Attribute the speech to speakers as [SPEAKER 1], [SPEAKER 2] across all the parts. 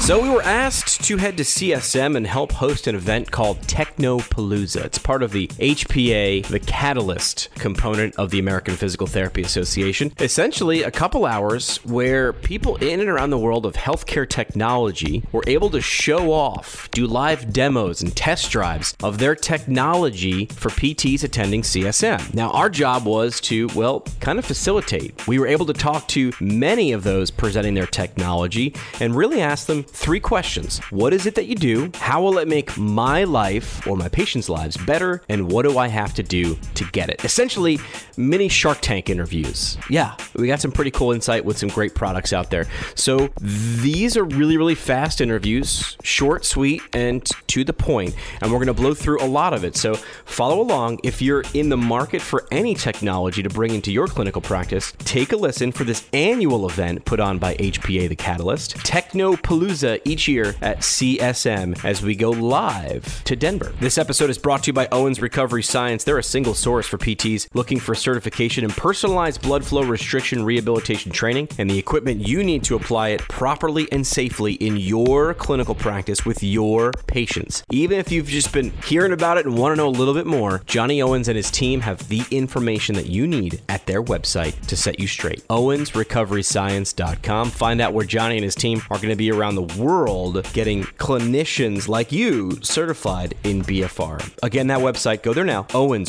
[SPEAKER 1] So we were asked to head to CSM and help host an event called Technopalooza. It's part of the HPA, the Catalyst component of the American Physical Therapy Association. Essentially, a couple hours where people in and around the world of healthcare technology were able to show off, do live demos and test drives of their technology for PTs attending CSM. Now, our job was to, kind of facilitate. We were able to talk to many of those presenting their technology and really ask them 3 questions. What is it that you do? How will it make my life or my patients' lives better? And what do I have to do to get it? Essentially, mini Shark Tank interviews. Yeah, we got some pretty cool insight with some great products out there. So these are really, really fast interviews, short, sweet, and to the point. And we're going to blow through a lot of it. So follow along. If you're in the market for any technology to bring into your clinical practice, take a listen for this annual event put on by HPA, the Catalyst, Technopalooza, each year at CSM as we go live to Denver. This episode is brought to you by Owens Recovery Science. They're a single source for PTs looking for certification in personalized blood flow restriction rehabilitation training and the equipment you need to apply it properly and safely in your clinical practice with your patients. Even if you've just been hearing about it and want to know a little bit more, Johnny Owens and his team have the information that you need at their website to set you straight. OwensRecoveryScience.com. Find out where Johnny and his team are going to be around the world getting clinicians like you certified in BFR. Again, that website, go there now,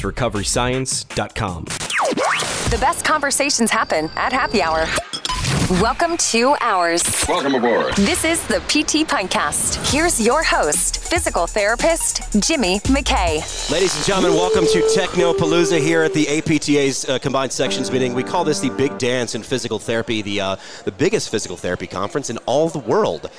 [SPEAKER 1] OwensRecoveryScience.com.
[SPEAKER 2] The best conversations happen at happy hour. Welcome to Ours.
[SPEAKER 3] Welcome aboard.
[SPEAKER 2] This is the PT Podcast. Here's your host, physical therapist, Jimmy McKay.
[SPEAKER 4] Ladies and gentlemen, welcome to Technopalooza here at the APTA's Combined Sections meeting. We call this the big dance in physical therapy, the biggest physical therapy conference in all the world.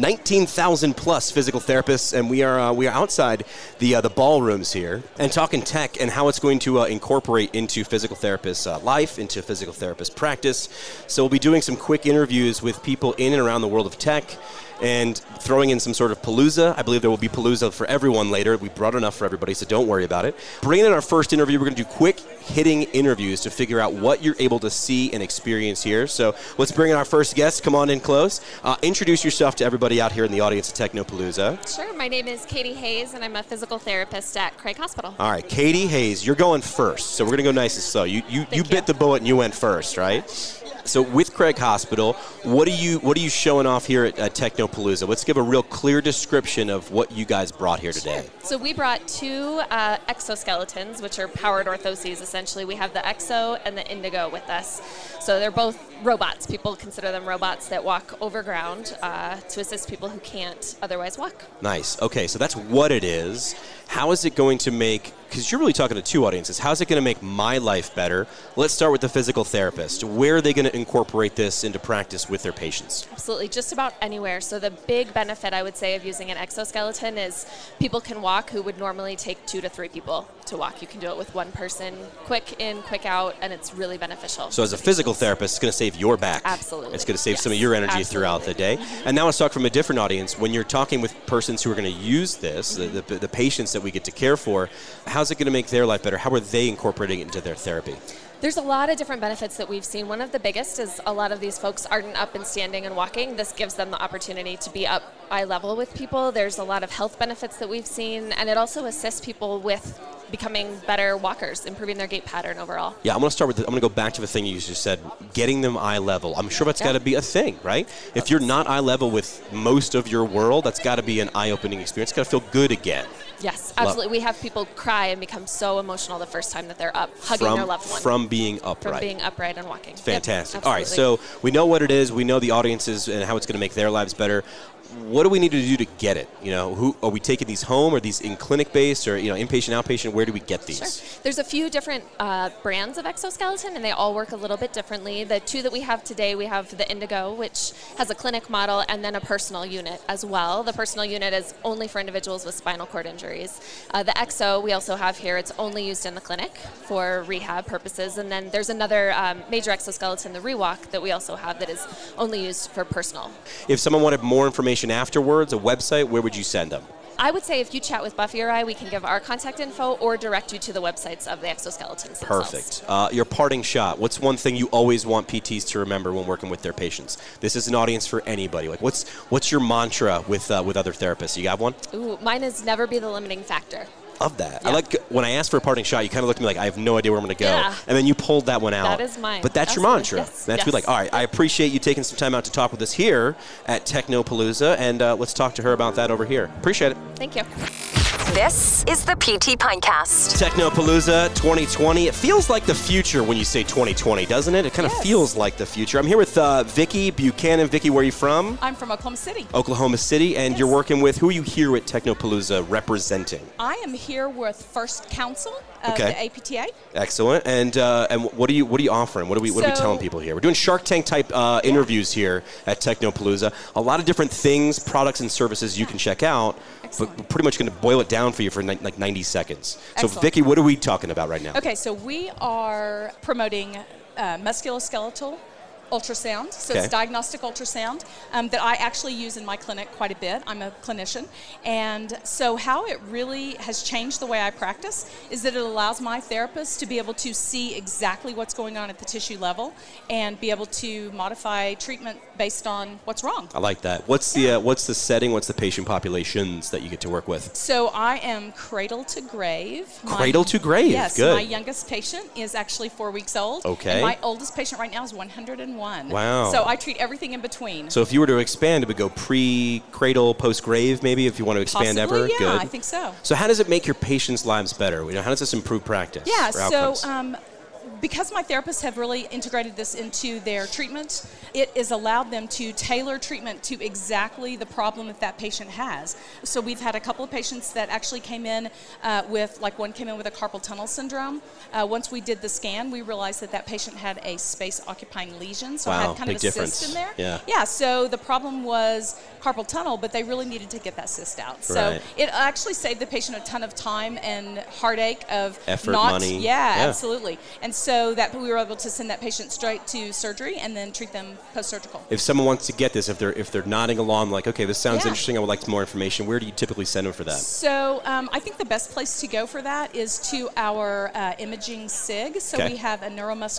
[SPEAKER 4] 19,000 plus physical therapists, and we are outside the ballrooms here and talking tech and how it's going to incorporate into physical therapist life, into physical therapist practice. So we'll be doing some quick interviews with people in and around the world of tech and throwing in some sort of palooza. I believe there will be palooza for everyone later. We brought enough for everybody, so don't worry about it. Bringing in our first interview, we're going to do quick hitting interviews to figure out what you're able to see and experience here. So let's bring in our first guest. Come on in close. Introduce yourself to everybody out here in the audience at Technopalooza.
[SPEAKER 5] Sure. My name is Katie Hayes, and I'm a physical therapist at Craig Hospital.
[SPEAKER 4] All right, Katie Hayes, you're going first. So we're going to go nice and slow. You bit the bullet and you went first, right? So with Craig Hospital, what are you showing off here at Technopalooza? Let's give a real clear description of what you guys brought here today.
[SPEAKER 5] Sure. So we brought 2 exoskeletons, which are powered orthoses, essentially. We have the Exo and the Indigo with us. So they're both robots. People consider them robots that walk over ground to assist people who can't otherwise walk.
[SPEAKER 4] Nice. Okay, so that's what it is. How is it going to make, because you're really talking to 2 audiences, how is it going to make my life better? Let's start with the physical therapist. Where are they going to incorporate this into practice with their patients?
[SPEAKER 5] Absolutely, just about anywhere. So the big benefit, I would say, of using an exoskeleton is people can walk who would normally take 2 to 3 people to walk. You can do it with one person, quick in, quick out, and it's really beneficial.
[SPEAKER 4] So as a physical therapist, it's going to save your back.
[SPEAKER 5] Absolutely.
[SPEAKER 4] It's going to save some of your energy throughout the day. Mm-hmm. And now let's talk from a different audience. When you're talking with persons who are going to use this, the patients that we get to care for, how's it going to make their life better? How are they incorporating it into their therapy?
[SPEAKER 5] There's a lot of different benefits that we've seen. One of the biggest is a lot of these folks aren't up and standing and walking. This gives them the opportunity to be up eye level with people. There's a lot of health benefits that we've seen, and it also assists people with becoming better walkers, improving their gait pattern overall.
[SPEAKER 4] Yeah, I'm going to go back to the thing you just said, getting them eye level. I'm sure that's got to be a thing, right? If you're not eye level with most of your world, that's got to be an eye-opening experience. It's got to feel good again.
[SPEAKER 5] Yes, absolutely. We have people cry and become so emotional the first time that they're up, hugging their loved one.
[SPEAKER 4] From being upright.
[SPEAKER 5] From being upright and walking.
[SPEAKER 4] Fantastic.
[SPEAKER 5] Yep,
[SPEAKER 4] all right, so we know what it is. We know the audiences and how it's going to make their lives better. What do we need to do to get it? Who are we taking these home? Are these in clinic based or inpatient, outpatient? Where do we get these?
[SPEAKER 5] Sure. There's a few different brands of exoskeleton, and they all work a little bit differently. The 2 that we have today, we have the Indigo, which has a clinic model, and then a personal unit as well. The personal unit is only for individuals with spinal cord injuries. The Exo we also have here. It's only used in the clinic for rehab purposes, and then there's another major exoskeleton, the Rewalk, that we also have that is only used for personal.
[SPEAKER 4] If someone wanted more information afterwards, a website, where would you send them?
[SPEAKER 5] I would say if you chat with Buffy or I, we can give our contact info or direct you to the websites of the exoskeletons themselves.
[SPEAKER 4] Perfect. Your parting shot. What's one thing you always want PTs to remember when working with their patients? This is an audience for anybody. Like, what's your mantra with other therapists? You got one?
[SPEAKER 5] Ooh, mine is never be the limiting factor.
[SPEAKER 4] Love that.
[SPEAKER 5] Yeah.
[SPEAKER 4] I like when I asked for a parting shot, you kind of looked at me like, I have no idea where I'm going to go.
[SPEAKER 5] Yeah.
[SPEAKER 4] And then you pulled that one out.
[SPEAKER 5] That is mine.
[SPEAKER 4] But that's
[SPEAKER 5] Absolutely.
[SPEAKER 4] your mantra.
[SPEAKER 5] Yes.
[SPEAKER 4] That's
[SPEAKER 5] Yes.
[SPEAKER 4] what we like. All right. I appreciate you taking some time out to talk with us here at Technopalooza. And let's talk to her about that over here. Appreciate it.
[SPEAKER 5] Thank you.
[SPEAKER 2] This is the PT Pinecast.
[SPEAKER 4] Technopalooza 2020. It feels like the future when you say 2020, doesn't it? It kind of feels like the future. I'm here with Vicki Buchanan. Vicki, where are you from?
[SPEAKER 3] I'm from Oklahoma City.
[SPEAKER 4] Oklahoma City. And you're working with, who are you here at Technopalooza representing?
[SPEAKER 3] I am here with First Council of
[SPEAKER 4] Okay.
[SPEAKER 3] the APTA.
[SPEAKER 4] Excellent. And what are you offering? What are we telling people here? We're doing Shark Tank type interviews here at Technopalooza. A lot of different things, products and services you can check out.
[SPEAKER 3] Excellent.
[SPEAKER 4] But we're pretty much going to boil it down for you for like 90 seconds. So,
[SPEAKER 3] Excellent.
[SPEAKER 4] Vicki, what are we talking about right now?
[SPEAKER 3] Okay, so we are promoting musculoskeletal ultrasound. So
[SPEAKER 4] Okay.
[SPEAKER 3] it's diagnostic ultrasound that I actually use in my clinic quite a bit. I'm a clinician. And so how it really has changed the way I practice is that it allows my therapists to be able to see exactly what's going on at the tissue level and be able to modify treatment based on what's wrong.
[SPEAKER 4] I like that. What's the setting? What's the patient populations that you get to work with?
[SPEAKER 3] So I am cradle to grave.
[SPEAKER 4] Cradle to grave.
[SPEAKER 3] Yes,
[SPEAKER 4] Good.
[SPEAKER 3] my youngest patient is actually 4 weeks old.
[SPEAKER 4] Okay.
[SPEAKER 3] And my oldest patient right now is 101.
[SPEAKER 4] Wow.
[SPEAKER 3] So I treat everything in between.
[SPEAKER 4] So if you were to expand, it would go pre-cradle, post-grave, maybe, if you want to expand
[SPEAKER 3] Possibly,
[SPEAKER 4] ever?
[SPEAKER 3] yeah,
[SPEAKER 4] Good.
[SPEAKER 3] I think so.
[SPEAKER 4] So how does it make your patients' lives better? How does this improve practice?
[SPEAKER 3] Yeah,
[SPEAKER 4] or
[SPEAKER 3] so
[SPEAKER 4] outcomes?
[SPEAKER 3] because my therapists have really integrated this into their treatment, it has allowed them to tailor treatment to exactly the problem that patient has. So we've had a couple of patients that actually came in with, like one came in with a carpal tunnel syndrome. Once we did the scan, we realized that patient had a space-occupying lesion, so
[SPEAKER 4] Wow,
[SPEAKER 3] had kind
[SPEAKER 4] big
[SPEAKER 3] of a
[SPEAKER 4] difference.
[SPEAKER 3] cyst in there.
[SPEAKER 4] Yeah.
[SPEAKER 3] Yeah, so the problem was carpal tunnel, but they really needed to get that cyst out. So
[SPEAKER 4] Right.
[SPEAKER 3] it actually saved the patient a ton of time and heartache of
[SPEAKER 4] Effort,
[SPEAKER 3] not,
[SPEAKER 4] money.
[SPEAKER 3] Yeah,
[SPEAKER 4] Yeah.
[SPEAKER 3] absolutely. And so that we were able to send that patient straight to surgery and then treat them post-surgical.
[SPEAKER 4] If someone wants to get this, if they're nodding along, like, okay, this sounds
[SPEAKER 3] Yeah.
[SPEAKER 4] interesting, I would like some more information, where do you typically send them for that?
[SPEAKER 3] So I think the best place to go for that is to our imaging SIG. So
[SPEAKER 4] Okay.
[SPEAKER 3] we have a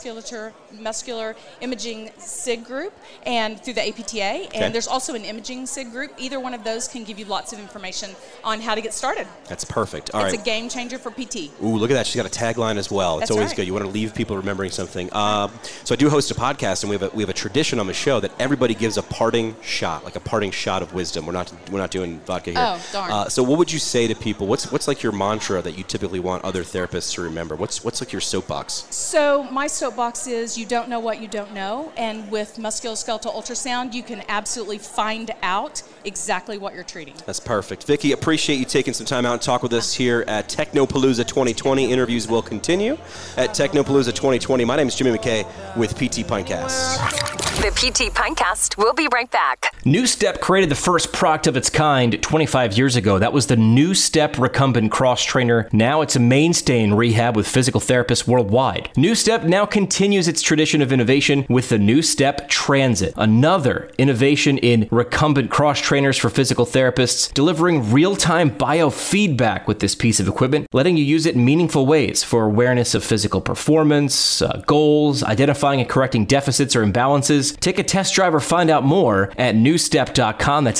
[SPEAKER 3] muscular imaging SIG group and through the APTA.
[SPEAKER 4] Okay.
[SPEAKER 3] And there's also an imaging SIG group. Either one of those can give you lots of information on how to get started.
[SPEAKER 4] That's perfect. All
[SPEAKER 3] It's
[SPEAKER 4] right.
[SPEAKER 3] a game changer for PT.
[SPEAKER 4] Ooh, look at that. She's got a tagline as well. It's
[SPEAKER 3] That's
[SPEAKER 4] always
[SPEAKER 3] right.
[SPEAKER 4] good. You want to leave people remembering something. So I do host a podcast, and we have a tradition on the show that everybody gives a parting shot, like a parting shot of wisdom. We're not doing vodka here.
[SPEAKER 3] Oh, darn.
[SPEAKER 4] So what would you say to people? What's like your mantra that you typically want other therapists to remember? What's like your soapbox?
[SPEAKER 3] So my soapbox is you don't know what you don't know, and with musculoskeletal ultrasound, you can absolutely find out exactly what you're treating.
[SPEAKER 4] That's perfect. Vicki, appreciate you taking some time out and talk with us here at Technopalooza 2020. Interviews will continue at Technopalooza 2020. My name is Jimmy McKay with PT Pinecast.
[SPEAKER 2] The PT Pinecast will be right back.
[SPEAKER 1] New Step created the first product of its kind 25 years ago. That was the New Step Recumbent Cross Trainer. Now it's a mainstay in rehab with physical therapists worldwide. New Step now continues its tradition of innovation with the New Step Transit, another innovation in recumbent cross trainers for physical therapists, delivering real-time biofeedback with this piece of equipment, letting you use it in meaningful ways for awareness of physical performance, goals, identifying and correcting deficits or imbalances. Take a test drive or find out more at newstep.com. That's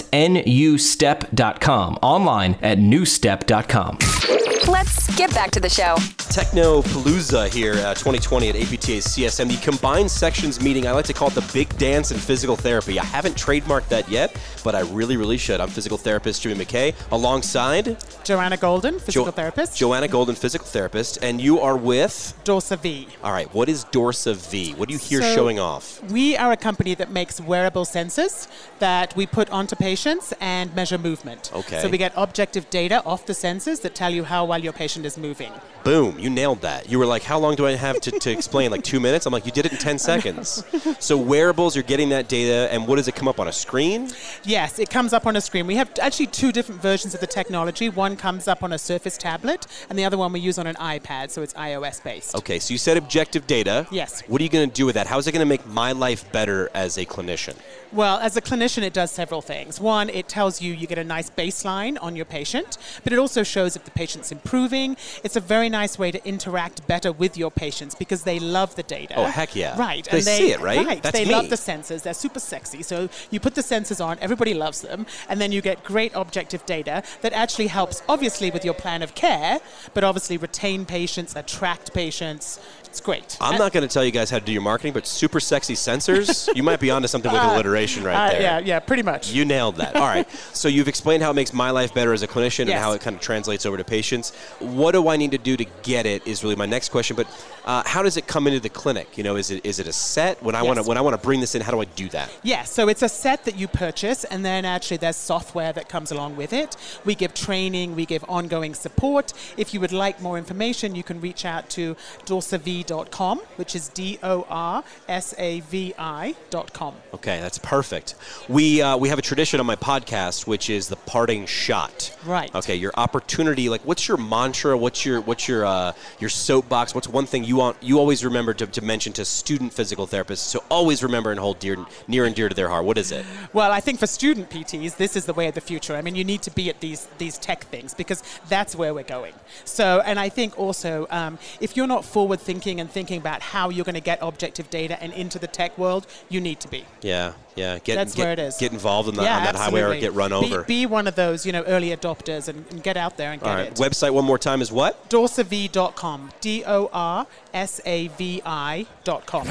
[SPEAKER 1] nustep.com. Online at newstep.com.
[SPEAKER 2] Let's get back to the show.
[SPEAKER 4] Technopalooza here, 2020 at APTA's CSM, the Combined Sections meeting. I like to call it the big dance in physical therapy. I haven't trademarked that yet, but I really, really should. I'm physical therapist Jimmy McKay, alongside
[SPEAKER 6] Joanna Golden, physical therapist.
[SPEAKER 4] Joanna Golden, physical therapist, and you are with?
[SPEAKER 6] Dorsa V.
[SPEAKER 4] All right, what is Dorsa V? What do you hear
[SPEAKER 6] So,
[SPEAKER 4] showing off?
[SPEAKER 6] We are a company that makes wearable sensors that we put onto patients and measure movement.
[SPEAKER 4] Okay.
[SPEAKER 6] So we get objective data off the sensors that tell you how well while your patient is moving.
[SPEAKER 4] Boom, you nailed that. You were like, how long do I have to explain? Like 2 minutes? I'm like, you did it in 10 seconds. So wearables, you're getting that data, and what does it come up on a screen?
[SPEAKER 6] Yes, it comes up on a screen. We have actually 2 different versions of the technology. One comes up on a Surface tablet, and the other one we use on an iPad, so it's iOS-based.
[SPEAKER 4] Okay, so you said objective data.
[SPEAKER 6] Yes.
[SPEAKER 4] What are you going to do with that? How is it going to make my life better as a clinician?
[SPEAKER 6] Well, as a clinician, it does several things. One, it tells you get a nice baseline on your patient, but it also shows if the patient's improving. It's a very nice way to interact better with your patients because they love the data.
[SPEAKER 4] Oh, heck yeah.
[SPEAKER 6] Right.
[SPEAKER 4] They see it, right?
[SPEAKER 6] Right.
[SPEAKER 4] That's
[SPEAKER 6] they
[SPEAKER 4] me.
[SPEAKER 6] love the sensors. They're super sexy. So you put the sensors on, everybody loves them, and then you get great objective data that actually helps, obviously, with your plan of care, but obviously retain patients, attract patients. It's great.
[SPEAKER 4] I'm not going to tell you guys how to do your marketing, but super sexy sensors, you might be onto something with alliteration right there.
[SPEAKER 6] Yeah, pretty much.
[SPEAKER 4] You nailed that. All right. So you've explained how it makes my life better as a clinician and
[SPEAKER 6] Yes.
[SPEAKER 4] how it kind of translates over to patients. What do I need to do to get it is really my next question. But how does it come into the clinic? Is it a set? When I want to bring this in, how do I do that?
[SPEAKER 6] Yeah, so it's a set that you purchase, and then actually there's software that comes along with it. We give training, we give ongoing support. If you would like more information, you can reach out to dorsavi.com, which is DORSAVI.com.
[SPEAKER 4] Okay, that's perfect. We have a tradition on my podcast, which is the parting shot.
[SPEAKER 6] Right.
[SPEAKER 4] Okay, your opportunity. Like, what's your mantra? What's your soapbox? What's one thing you always remember to mention to student physical therapists? So always remember and hold near and dear to their heart. What is it?
[SPEAKER 6] Well, I think for student PTs, this is the way of the future. I mean, you need to be at these tech things because that's where we're going. So, and I think also, if you're not forward thinking and thinking about how you're going to get objective data and into the tech world, you need to be.
[SPEAKER 4] Yeah.
[SPEAKER 6] That's where it is.
[SPEAKER 4] Get involved on that highway or get run over.
[SPEAKER 6] Be one of those, early adopters and get out there and get it.
[SPEAKER 4] Website one more time is what?
[SPEAKER 6] Dorsavi.com. DORSAVI.com.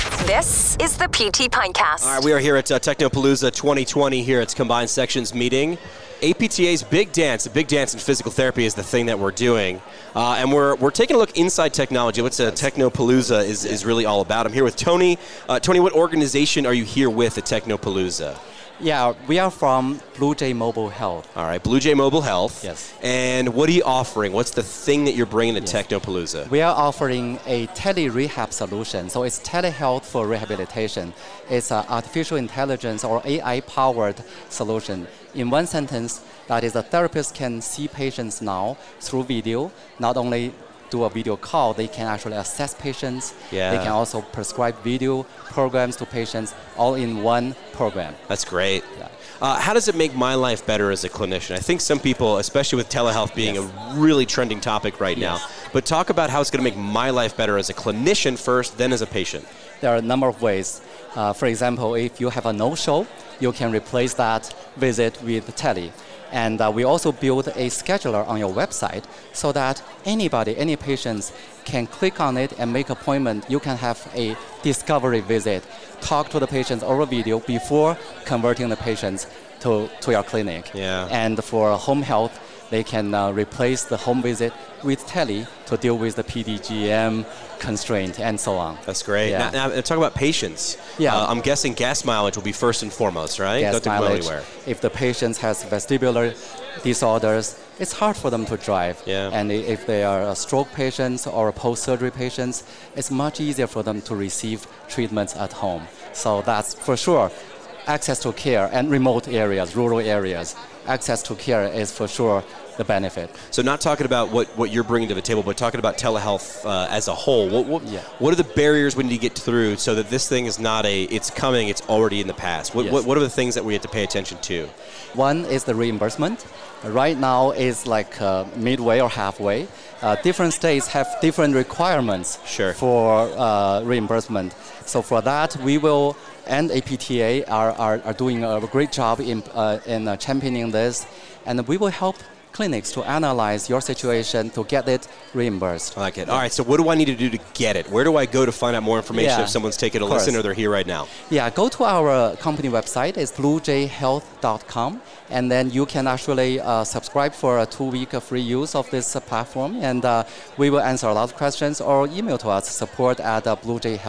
[SPEAKER 2] This is the PT Pintcast.
[SPEAKER 4] All right, we are here at Technopalooza 2020 here at Combined Sections meeting. APTA's Big Dance, the Big Dance in Physical Therapy is the thing that we're doing. And we're taking a look inside technology. What's Technopalooza is really all about. I'm here with Tony. Tony, what organization are you here with at Technopalooza?
[SPEAKER 7] Yeah, we are from Blue Jay Mobile Health.
[SPEAKER 4] All right, Blue Jay Mobile Health.
[SPEAKER 7] Yes.
[SPEAKER 4] And what are you offering? What's the thing that you're bringing to Technopalooza?
[SPEAKER 7] We are offering a tele-rehab solution. So it's telehealth for rehabilitation. It's an artificial intelligence or AI-powered solution. In one sentence, that is, a therapist can see patients now through video, not only do a video call, they can actually assess patients.
[SPEAKER 4] Yeah.
[SPEAKER 7] They can also prescribe video programs to patients all in one program.
[SPEAKER 4] That's great.
[SPEAKER 7] Yeah.
[SPEAKER 4] How does it make my life better as a clinician? I think some people, especially with telehealth being a really trending topic right now, but talk about how it's going to make my life better as a clinician first, then as a patient.
[SPEAKER 7] There are a number of ways. For example, if you have a no-show, you can replace that visit with tele. And we also build a scheduler on your website so that any patients can click on it and make appointment. You can have a discovery visit, talk to the patients over video before converting the patients to your clinic.
[SPEAKER 4] Yeah.
[SPEAKER 7] And for home health, they can replace the home visit with tele to deal with the PDGM constraint and so on.
[SPEAKER 4] That's great.
[SPEAKER 7] Yeah.
[SPEAKER 4] Now talk about patients.
[SPEAKER 7] Yeah.
[SPEAKER 4] I'm guessing gas mileage will be first and foremost, right?
[SPEAKER 7] Gas
[SPEAKER 4] Don't
[SPEAKER 7] mileage.
[SPEAKER 4] go anywhere.
[SPEAKER 7] If the patient has vestibular disorders, it's hard for them to drive.
[SPEAKER 4] Yeah.
[SPEAKER 7] And if they are stroke patients or post-surgery patients, it's much easier for them to receive treatments at home. So that's for sure. Access to care and remote areas, rural areas, access to care is for sure the benefit.
[SPEAKER 4] So not talking about what you're bringing to the table, but talking about telehealth as a whole. What are the barriers we need to get through so that this thing is not it's coming, it's already in the past? What are the things that we have to pay attention to?
[SPEAKER 7] One is the reimbursement. Right now it's like midway or halfway. Different states have different requirements for reimbursement. So for that, we will, and APTA are doing a great job in championing this, and we will help clinics to analyze your situation to get it reimbursed.
[SPEAKER 4] I like it. All right, so what do I need to do to get it? Where do I go to find out more information if someone's taking a listen or they're here right now?
[SPEAKER 7] Yeah, go to our company website. It's bluejayhealth.com. And then you can actually subscribe for a 2-week free use of this platform. And we will answer a lot of questions or email to us,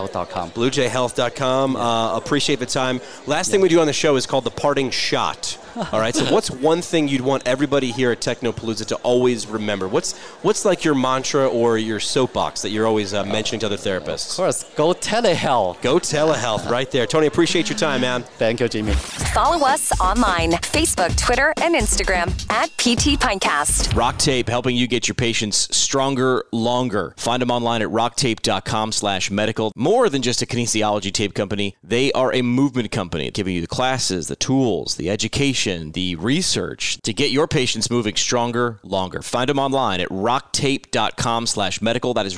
[SPEAKER 7] support@bluejayhealth.com.
[SPEAKER 4] Bluejayhealth.com. Appreciate the time. Last thing we do on the show is called the parting shot. All right, so what's one thing you'd want everybody here at Technopalooza to always remember? What's like your mantra or your soapbox that you're always mentioning to other therapists?
[SPEAKER 7] Of course, go telehealth.
[SPEAKER 4] Go telehealth, right there. Tony, appreciate your time, man.
[SPEAKER 7] Thank you, Jimmy.
[SPEAKER 2] Follow us online, Facebook, Twitter, and Instagram at PT Pintcast.
[SPEAKER 1] Rock Tape, helping you get your patients stronger, longer. Find them online at rocktape.com/medical. More than just a kinesiology tape company, they are a movement company, giving you the classes, the tools, the education, the research to get your patients moving stronger, longer. Find them online at rocktape.com/medical. That is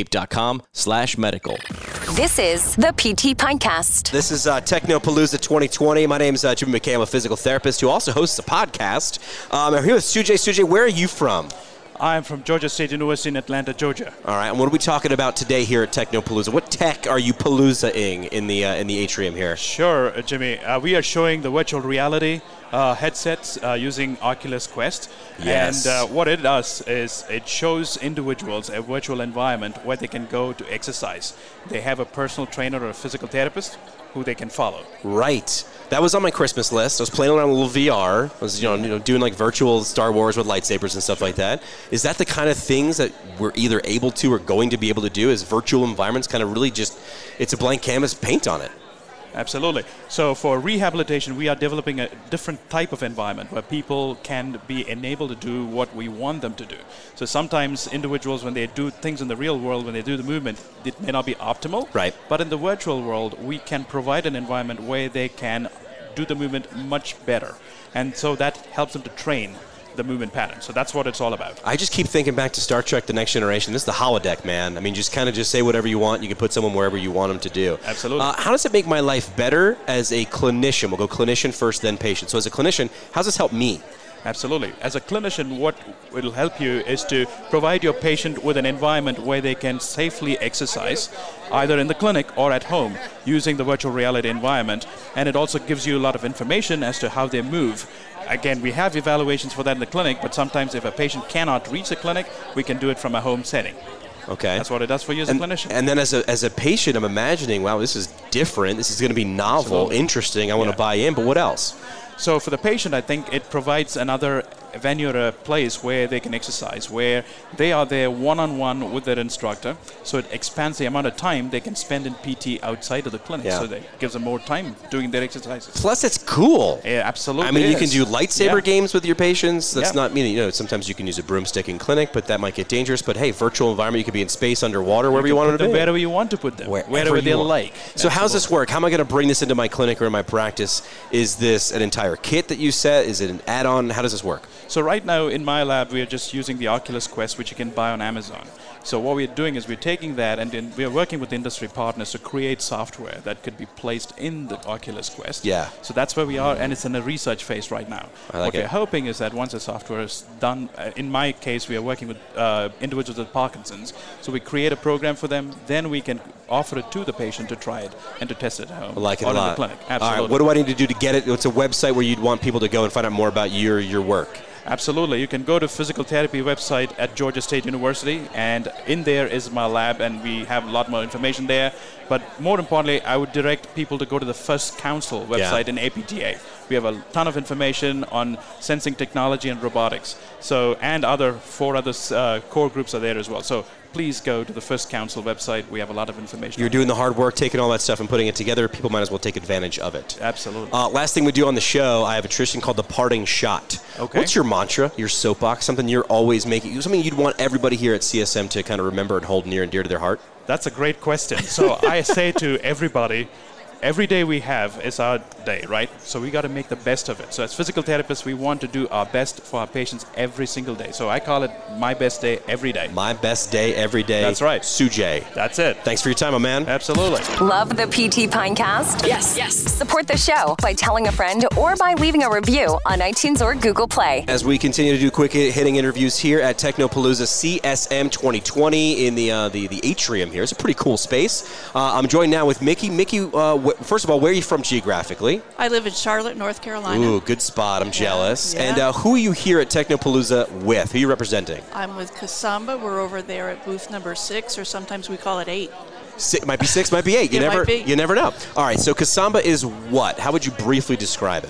[SPEAKER 1] rocktape.com/medical.
[SPEAKER 2] This is the PT Pintcast.
[SPEAKER 4] This is Technopalooza 2020. My name is Jimmy McKay. I'm a physical therapist who also hosts a podcast. I'm here with Sujay. Sujay, where are you from?
[SPEAKER 8] I'm from Georgia State University in Atlanta, Georgia.
[SPEAKER 4] All right, and what are we talking about today here at Technopalooza? What tech are you palooza-ing in the atrium here?
[SPEAKER 8] Sure, Jimmy. We are showing the virtual reality headsets using Oculus Quest.
[SPEAKER 4] Yes.
[SPEAKER 8] And what it does is it shows individuals a virtual environment where they can go to exercise. They have a personal trainer or a physical therapist who they can follow.
[SPEAKER 4] Right. That was on my Christmas list. I was playing around with a little VR. I was, doing like virtual Star Wars with lightsabers and stuff like that. Is that the kind of things that we're either able to or going to be able to do? Is virtual environments kind of really just, it's a blank canvas, paint on it?
[SPEAKER 8] Absolutely. So for rehabilitation, we are developing a different type of environment where people can be enabled to do what we want them to do. So sometimes individuals, when they do things in the real world, when they do the movement, it may not be optimal.
[SPEAKER 4] Right.
[SPEAKER 8] But in the virtual world, we can provide an environment where they can do the movement much better. And so that helps them to train the movement pattern. So that's what it's all about.
[SPEAKER 4] I just keep thinking back to Star Trek The Next Generation. This is the holodeck, man. I mean, just say whatever you want. You can put someone wherever you want them to do.
[SPEAKER 8] Absolutely.
[SPEAKER 4] How does it make my life better as a clinician? We'll go clinician first, then patient. So as a clinician, how does this help me?
[SPEAKER 8] Absolutely. As a clinician, what will help you is to provide your patient with an environment where they can safely exercise, either in the clinic or at home, using the virtual reality environment. And it also gives you a lot of information as to how they move. Again, we have evaluations for that in the clinic, but sometimes if a patient cannot reach the clinic, we can do it from a home setting.
[SPEAKER 4] Okay.
[SPEAKER 8] That's what it does for you as a clinician.
[SPEAKER 4] And then as a patient, I'm imagining, wow, this is different. This is going to be novel,
[SPEAKER 8] Absolutely.
[SPEAKER 4] Interesting. I want to buy in, but what else?
[SPEAKER 8] So for the patient, I think it provides another venue or a place where they can exercise, where they are there one-on-one with their instructor. So it expands the amount of time they can spend in PT outside of the clinic.
[SPEAKER 4] Yeah.
[SPEAKER 8] So that gives them more time doing their exercises.
[SPEAKER 4] Plus, it's cool.
[SPEAKER 8] Yeah, absolutely.
[SPEAKER 4] I mean, you can do lightsaber games with your patients. That's
[SPEAKER 8] Yeah.
[SPEAKER 4] not meaning, sometimes you can use a broomstick in clinic, but that might get dangerous. But hey, virtual environment, you could be in space, underwater, wherever you want them to be.
[SPEAKER 8] Wherever you want to put them.
[SPEAKER 4] Wherever
[SPEAKER 8] they
[SPEAKER 4] you want.
[SPEAKER 8] like.
[SPEAKER 4] So how does this work? How am I going to bring this into my clinic or in my practice? Is this an entire kit that you set? Is it an add-on? How does this work?
[SPEAKER 8] So right now in my lab, we are just using the Oculus Quest, which you can buy on Amazon. So what we're doing is we're taking that and then we're working with industry partners to create software that could be placed in the Oculus Quest.
[SPEAKER 4] Yeah.
[SPEAKER 8] So that's where we are, and it's in a research phase right now.
[SPEAKER 4] I like
[SPEAKER 8] what we're
[SPEAKER 4] it.
[SPEAKER 8] hoping is that once the software is done, in my case, we are working with individuals with Parkinson's. So we create a program for them, then we can offer it to the patient to try it and to test it at home.
[SPEAKER 4] I like it
[SPEAKER 8] or
[SPEAKER 4] a lot.
[SPEAKER 8] in the clinic. Absolutely.
[SPEAKER 4] All right, what do I need to do to get it? It's a website where you'd want people to go and find out more about your work.
[SPEAKER 8] Absolutely. You can go to physical therapy website at Georgia State University, and in there is my lab, and we have a lot more information there. But more importantly, I would direct people to go to the First Council website in APTA. We have a ton of information on sensing technology and robotics. So, and four other core groups are there as well. So please go to the First Council website. We have a lot of information.
[SPEAKER 4] You're doing the hard work, taking all that stuff and putting it together. People might as well take advantage of it.
[SPEAKER 8] Absolutely.
[SPEAKER 4] Last thing we do on the show, I have a tradition called the parting shot.
[SPEAKER 8] Okay.
[SPEAKER 4] What's your mantra, your soapbox, something you're always making, something you'd want everybody here at CSM to kind of remember and hold near and dear to their heart?
[SPEAKER 8] That's a great question. So I say to everybody, every day we have is our day, right? So we got to make the best of it. So as physical therapists, we want to do our best for our patients every single day. So I call it my best day every day.
[SPEAKER 4] My best day every day.
[SPEAKER 8] That's right.
[SPEAKER 4] Sujay.
[SPEAKER 8] That's it.
[SPEAKER 4] Thanks for your time, my man.
[SPEAKER 8] Absolutely.
[SPEAKER 2] Love the PT Pintcast?
[SPEAKER 9] Yes.
[SPEAKER 2] Support the show by telling a friend or by leaving a review on iTunes or Google Play.
[SPEAKER 4] As we continue to do quick hitting interviews here at Technopalooza CSM 2020 in the atrium here. It's a pretty cool space. I'm joined now with Mickey. Mickey, first of all, where are you from geographically?
[SPEAKER 9] I live in Charlotte, North Carolina.
[SPEAKER 4] Ooh, good spot. I'm jealous.
[SPEAKER 9] Yeah.
[SPEAKER 4] And who are you here at Technopalooza with? Who are you representing?
[SPEAKER 9] I'm with Kasamba. We're over there at booth number 6, or sometimes we call it 8.
[SPEAKER 4] Might be 6, might be 8.
[SPEAKER 9] It might be.
[SPEAKER 4] You never know. All right, so Kasamba is what? How would you briefly describe it?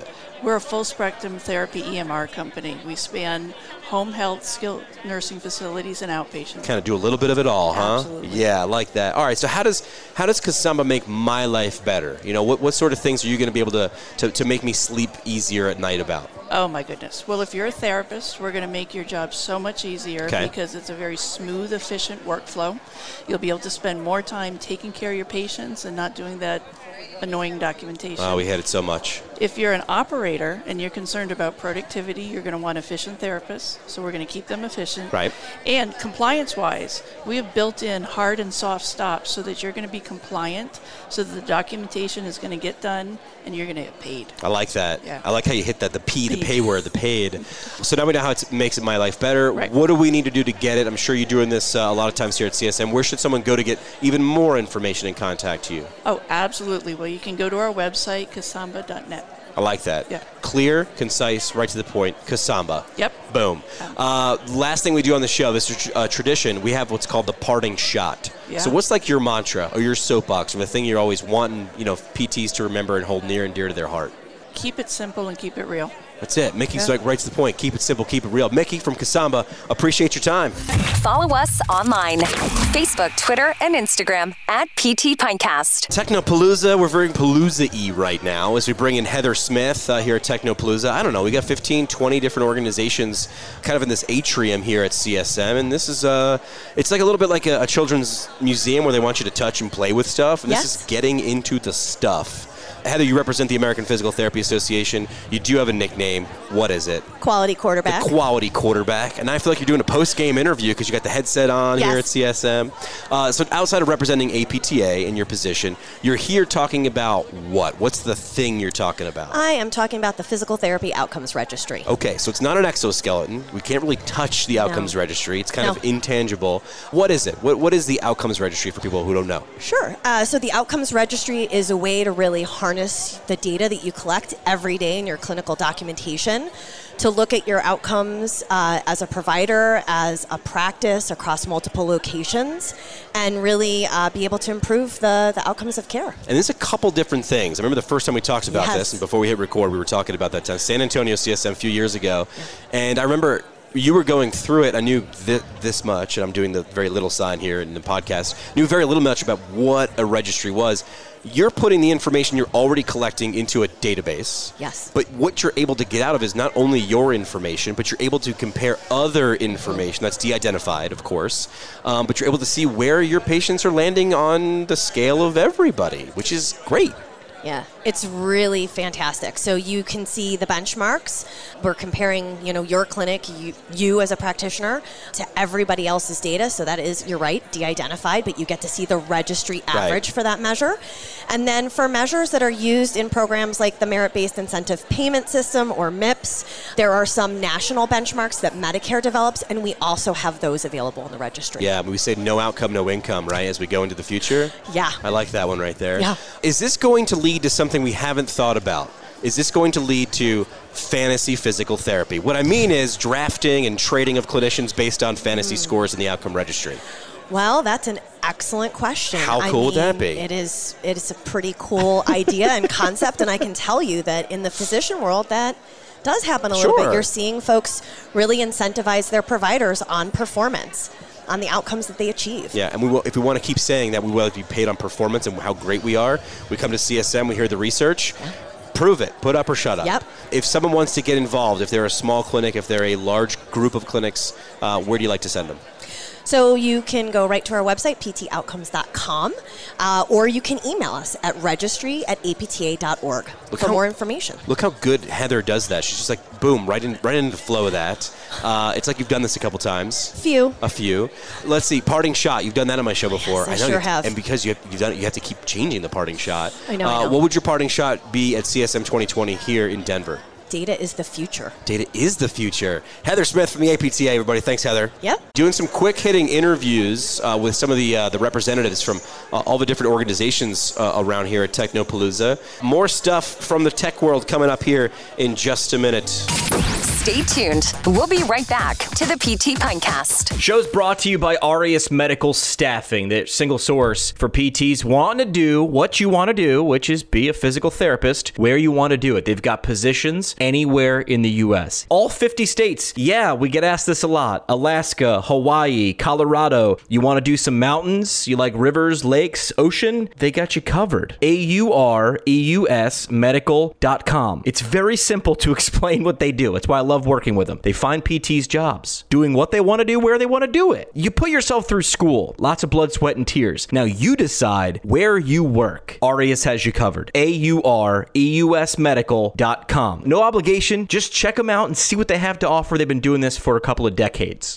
[SPEAKER 9] We're a full spectrum therapy EMR company. We span home health, skilled nursing facilities, and outpatient.
[SPEAKER 4] Kind of do a little bit of it all, huh?
[SPEAKER 9] Absolutely.
[SPEAKER 4] Yeah, I like that. All right, so how does Kasamba make my life better? You know, what sort of things are you going to be able to make me sleep easier at night about?
[SPEAKER 9] Oh, my goodness. Well, if you're a therapist, we're going to make your job so much easier because it's a very smooth, efficient workflow. You'll be able to spend more time taking care of your patients and not doing that annoying documentation.
[SPEAKER 4] Oh, we hate it so much.
[SPEAKER 9] If you're an operator and you're concerned about productivity, you're going to want efficient therapists, so we're going to keep them efficient.
[SPEAKER 4] Right.
[SPEAKER 9] And compliance-wise, we have built in hard and soft stops so that you're going to be compliant, so that the documentation is going to get done and you're going to get paid.
[SPEAKER 4] I like that.
[SPEAKER 9] Yeah.
[SPEAKER 4] I like how you hit that, the pay word, the paid. So now we know how it makes my life better.
[SPEAKER 9] Right.
[SPEAKER 4] What do we need to do to get it? I'm sure you're doing this a lot of times here at CSM. Where should someone go to get even more information and contact you?
[SPEAKER 9] Oh, absolutely. Well, you can go to our website, kasamba.net.
[SPEAKER 4] I like that.
[SPEAKER 9] Yeah.
[SPEAKER 4] Clear, concise, right to the point. Kasamba.
[SPEAKER 9] Yep.
[SPEAKER 4] Boom. Last thing we do on the show, this is a tradition, we have what's called the parting shot.
[SPEAKER 9] Yeah.
[SPEAKER 4] So what's like your mantra or your soapbox or the thing you're always wanting, PTs to remember and hold near and dear to their heart?
[SPEAKER 9] Keep it simple and keep it real.
[SPEAKER 4] That's it. Mickey's like right to the point. Keep it simple, keep it real. Mickey from Kasamba, appreciate your time.
[SPEAKER 2] Follow us online. Facebook, Twitter, and Instagram at PT Pinecast.
[SPEAKER 4] Technopalooza, we're very Palooza-y right now as we bring in Heather Smith here at Technopalooza. I don't know, we got 15, 20 different organizations kind of in this atrium here at CSM, and this is, it's like a little bit like a children's museum where they want you to touch and play with stuff, and this is getting into the stuff. Heather, you represent the American Physical Therapy Association. You do have a nickname. What is it?
[SPEAKER 10] Quality Quarterback.
[SPEAKER 4] The Quality Quarterback. And I feel like you're doing a post-game interview because you got the headset on here at CSM. So outside of representing APTA in your position, you're here talking about what? What's the thing you're talking about?
[SPEAKER 10] I am talking about the Physical Therapy Outcomes Registry.
[SPEAKER 4] Okay, so it's not an exoskeleton. We can't really touch the Outcomes Registry. It's kind of intangible. What is it? What is the Outcomes Registry for people who don't know?
[SPEAKER 10] Sure. So the Outcomes Registry is a way to really harness the data that you collect every day in your clinical documentation to look at your outcomes as a provider, as a practice across multiple locations, and really be able to improve the outcomes of care.
[SPEAKER 4] And there's a couple different things. I remember the first time we talked about this, and before we hit record, we were talking about that time, San Antonio CSM a few years ago, and I remember you were going through it. I knew this much, and I'm doing the very little sign here in the podcast, knew very little much about what a registry was. You're putting the information you're already collecting into a database.
[SPEAKER 10] Yes.
[SPEAKER 4] But what you're able to get out of is not only your information, but you're able to compare other information that's de-identified, of course. But you're able to see where your patients are landing on the scale of everybody, which is great.
[SPEAKER 10] Yeah, it's really fantastic. So you can see the benchmarks. We're comparing, your clinic, you as a practitioner, to everybody else's data. So that is, you're right, de-identified, but you get to see the registry average for that measure. And then for measures that are used in programs like the Merit-Based Incentive Payment System, or MIPS, there are some national benchmarks that Medicare develops, and we also have those available in the registry.
[SPEAKER 4] Yeah, we say no outcome, no income, right, as we go into the future?
[SPEAKER 10] Yeah.
[SPEAKER 4] I like that one right there.
[SPEAKER 10] Yeah.
[SPEAKER 4] Is this going to lead to something we haven't thought about? Is this going to lead to fantasy physical therapy? What I mean is drafting and trading of clinicians based on fantasy scores in the outcome registry.
[SPEAKER 10] Well, that's an excellent question.
[SPEAKER 4] How cool would that be?
[SPEAKER 10] It is a pretty cool idea and concept, and I can tell you that in the physician world that does happen a little bit. You're seeing folks really incentivize their providers on performance, on the outcomes that they achieve.
[SPEAKER 4] Yeah, and if we want to keep saying that we will be paid on performance and how great we are, we come to CSM, we hear the research, prove it, put up or shut up.
[SPEAKER 10] Yep.
[SPEAKER 4] If someone wants to get involved, if they're a small clinic, if they're a large group of clinics, where do you like to send them?
[SPEAKER 10] So you can go right to our website, ptoutcomes.com, or you can email us at registry@apta.org for more information.
[SPEAKER 4] Look how good Heather does that. She's just like, boom, right into the flow of that. It's like you've done this a couple times. A few. Let's see, parting shot. You've done that on my show before.
[SPEAKER 10] Yes, I sure have.
[SPEAKER 4] And because you've done it, you have to keep changing the parting shot.
[SPEAKER 10] I know.
[SPEAKER 4] What would your parting shot be at CSM 2020 here in Denver?
[SPEAKER 10] Data is the future.
[SPEAKER 4] Data is the future. Heather Smith from the APTA, everybody. Thanks, Heather.
[SPEAKER 10] Yep.
[SPEAKER 4] Doing some quick-hitting interviews with some of the representatives from all the different organizations around here at Technopalooza. More stuff from the tech world coming up here in just a minute.
[SPEAKER 2] Stay tuned. We'll be right back to the PT Pintcast.
[SPEAKER 1] Show's brought to you by Aureus Medical Staffing, the single source for PTs wanting to do what you want to do, which is be a physical therapist where you want to do it. They've got positions anywhere in the U.S. All 50 states. Yeah, we get asked this a lot. Alaska, Hawaii, Colorado. You want to do some mountains? You like rivers, lakes, ocean? They got you covered. AUREUSmedical.com. It's very simple to explain what they do. It's why I love working with them. They find PTs jobs, doing what they want to do where they want to do it. You put yourself through school, lots of blood, sweat, and tears. Now you decide where you work. Aureus has you covered. AUREUSmedical.com. No obligation. Just check them out and see what they have to offer. They've been doing this for a couple of decades.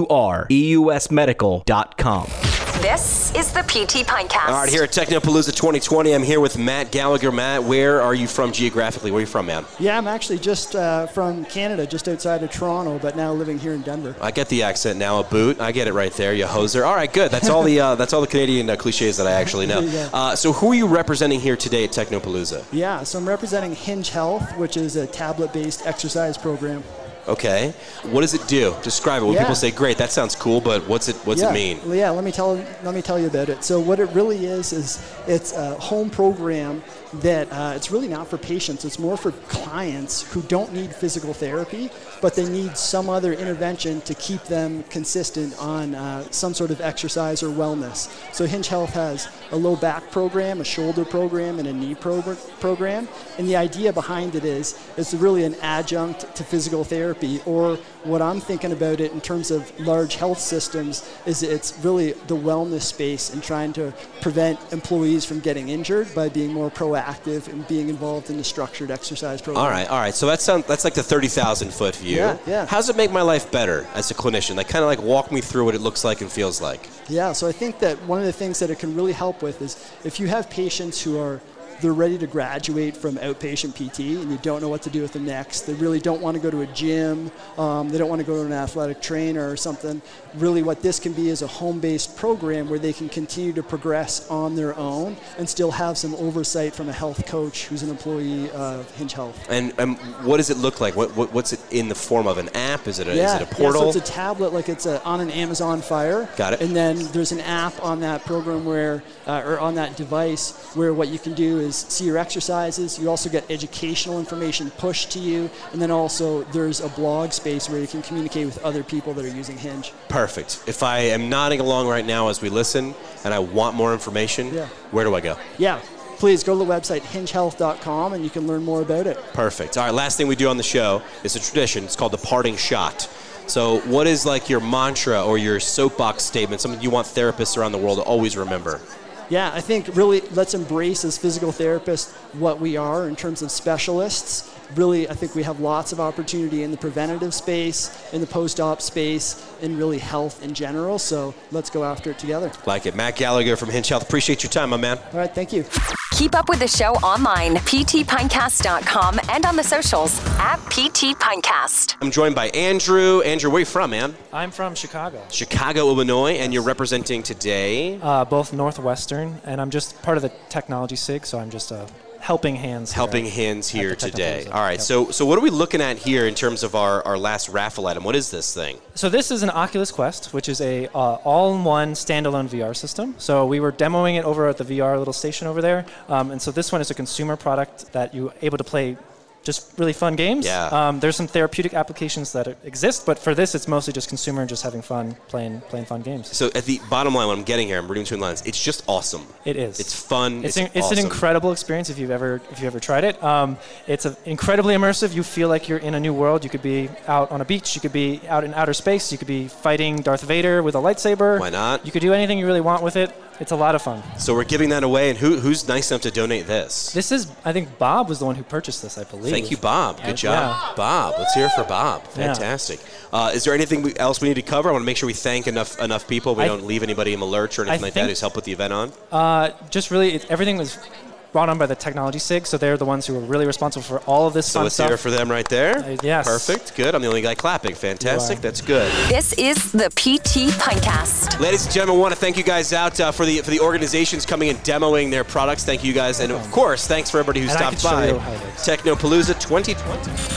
[SPEAKER 1] AUREUSmedical.com.
[SPEAKER 2] This is the PT Pintcast.
[SPEAKER 4] All right, here at Technopalooza 2020, I'm here with Matt Gallagher. Matt, where are you from geographically? Where are you from, man?
[SPEAKER 11] Yeah, I'm actually just from Canada, just outside of Toronto, but now living here in Denver.
[SPEAKER 4] I get the accent now. A boot, I get it right there. You hoser. All right, good. That's all the Canadian cliches that I actually know.
[SPEAKER 11] Yeah.
[SPEAKER 4] So who are you representing here today at Technopalooza?
[SPEAKER 11] Yeah, so I'm representing Hinge Health, which is a tablet-based exercise program.
[SPEAKER 4] Okay. What does it do? Describe it. When people say, great, that sounds cool, but what's it mean?
[SPEAKER 11] Yeah, let me tell you about it. So what it really is it's a home program that it's really not for patients. It's more for clients who don't need physical therapy, but they need some other intervention to keep them consistent on some sort of exercise or wellness. So Hinge Health has a low back program, a shoulder program, and a knee program. And the idea behind it is it's really an adjunct to physical therapy, or what I'm thinking about it in terms of large health systems is it's really the wellness space and trying to prevent employees from getting injured by being more proactive and being involved in the structured exercise program.
[SPEAKER 4] All right. So that's like the 30,000-foot view.
[SPEAKER 11] Yeah.
[SPEAKER 4] How does it make my life better as a clinician? Like, kind of like walk me through what it looks like and feels like.
[SPEAKER 11] Yeah, so I think that one of the things that it can really help with is if you have patients who they're ready to graduate from outpatient PT and you don't know what to do with them next. They really don't want to go to a gym. They don't want to go to an athletic trainer or something. Really what this can be is a home-based program where they can continue to progress on their own and still have some oversight from a health coach who's an employee of Hinge Health.
[SPEAKER 4] And what does it look like? What's it in the form of? An app? Is it a portal?
[SPEAKER 11] Yeah, so it's a tablet, like it's on an Amazon Fire.
[SPEAKER 4] Got it.
[SPEAKER 11] And then there's an app on that program or on that device where what you can do is see your exercises. You also get educational information pushed to you, and then also there's a blog space where you can communicate with other people that are using Hinge.
[SPEAKER 4] Perfect. If I am nodding along right now as we listen and I want more information, where do I go?
[SPEAKER 11] Yeah. Please go to the website hingehealth.com and you can learn more about it.
[SPEAKER 4] Perfect. All right, last thing we do on the show is a tradition. It's called the parting shot. So what is like your mantra or your soapbox statement, something you want therapists around the world to always remember?
[SPEAKER 11] Yeah, I think really let's embrace as physical therapists what we are in terms of specialists. Really, I think we have lots of opportunity in the preventative space, in the post-op space, in really health in general. So let's go after it together.
[SPEAKER 4] Like it. Matt Gallagher from Hinge Health. Appreciate your time, my man.
[SPEAKER 11] All right, thank you.
[SPEAKER 2] Keep up with the show online, ptpintcast.com, and on the socials at PT Pintcast.
[SPEAKER 4] I'm joined by Andrew. Andrew, where are you from, man?
[SPEAKER 12] I'm from Chicago.
[SPEAKER 4] Chicago, Illinois, and you're representing today?
[SPEAKER 12] Both Northwestern, and I'm just part of the technology SIG, so I'm just helping hands
[SPEAKER 4] here today. All right, so what are we looking at here in terms of our last raffle item? What is this thing?
[SPEAKER 12] So this is an Oculus Quest, which is a all-in-one standalone VR system. So we were demoing it over at the VR little station over there, and so this one is a consumer product that you're able to play just really fun games.
[SPEAKER 4] Yeah.
[SPEAKER 12] There's some therapeutic applications that exist, but for this, it's mostly just consumer and just having fun, playing fun games.
[SPEAKER 4] So at the bottom line, what I'm getting here, I'm reading between lines, it's just awesome.
[SPEAKER 12] It is.
[SPEAKER 4] It's fun. It's
[SPEAKER 12] an incredible experience if you've ever tried it. It's incredibly immersive. You feel like you're in a new world. You could be out on a beach. You could be out in outer space. You could be fighting Darth Vader with a lightsaber.
[SPEAKER 4] Why not?
[SPEAKER 12] You could do anything you really want with it. It's a lot of fun.
[SPEAKER 4] So we're giving that away, and who's nice enough to donate this?
[SPEAKER 12] This is, I think Bob was the one who purchased this, I believe.
[SPEAKER 4] Thank you, Bob. Good job. Yeah. Bob, let's hear it for Bob. Fantastic. Yeah. Is there anything else we need to cover? I want to make sure we thank enough people. We don't leave anybody in the lurch or anything like that who's helped put the event on.
[SPEAKER 12] Just really, everything was brought on by the technology SIG, so they're the ones who are really responsible for all of this fun stuff.
[SPEAKER 4] So let's hear it for them right there.
[SPEAKER 12] Yes.
[SPEAKER 4] Perfect. Good. I'm the only guy clapping. Fantastic. That's good.
[SPEAKER 2] This is the PT Pintcast.
[SPEAKER 4] Ladies and gentlemen, I want to thank you guys out for the organizations coming and demoing their products. Thank you guys. And of course, thanks for everybody who stopped by. Technopalooza 2020.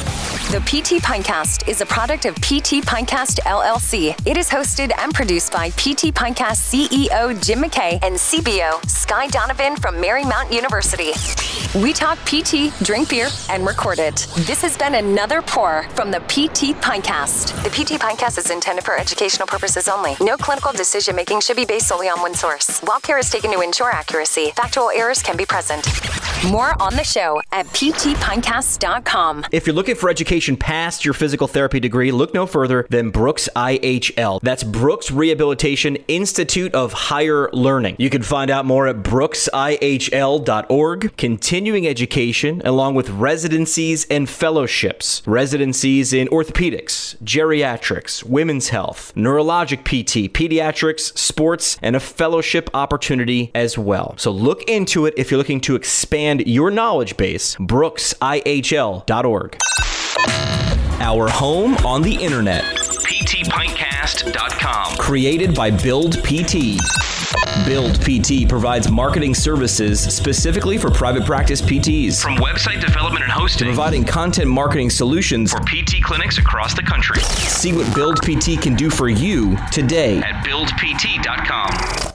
[SPEAKER 2] The PT Pinecast is a product of PT Pinecast LLC. It is hosted and produced by PT Pinecast CEO Jim McKay and CBO Sky Donovan from Marymount University. We talk PT, drink beer, and record it. This has been another pour from the PT Pinecast. The PT Pinecast is intended for educational purposes only. No clinical decision-making should be based solely on one source. While care is taken to ensure accuracy, factual errors can be present. More on the show at ptpinecast.com.
[SPEAKER 1] If you're looking for education past your physical therapy degree, look no further than Brooks IHL. That's Brooks Rehabilitation Institute of Higher Learning. You can find out more at brooksihl.org. Continuing education along with residencies and fellowships. Residencies in orthopedics, geriatrics, women's health, neurologic PT, pediatrics, sports, and a fellowship opportunity as well. So look into it if you're looking to expand your knowledge base. brooksihl.org. Our home on the internet. ptpintcast.com. Created by Build PT. Build PT provides marketing services specifically for private practice PTs.
[SPEAKER 13] From website development and hosting,
[SPEAKER 1] providing content marketing solutions
[SPEAKER 13] for PT clinics across the country.
[SPEAKER 1] See what Build PT can do for you today
[SPEAKER 13] at buildpt.com.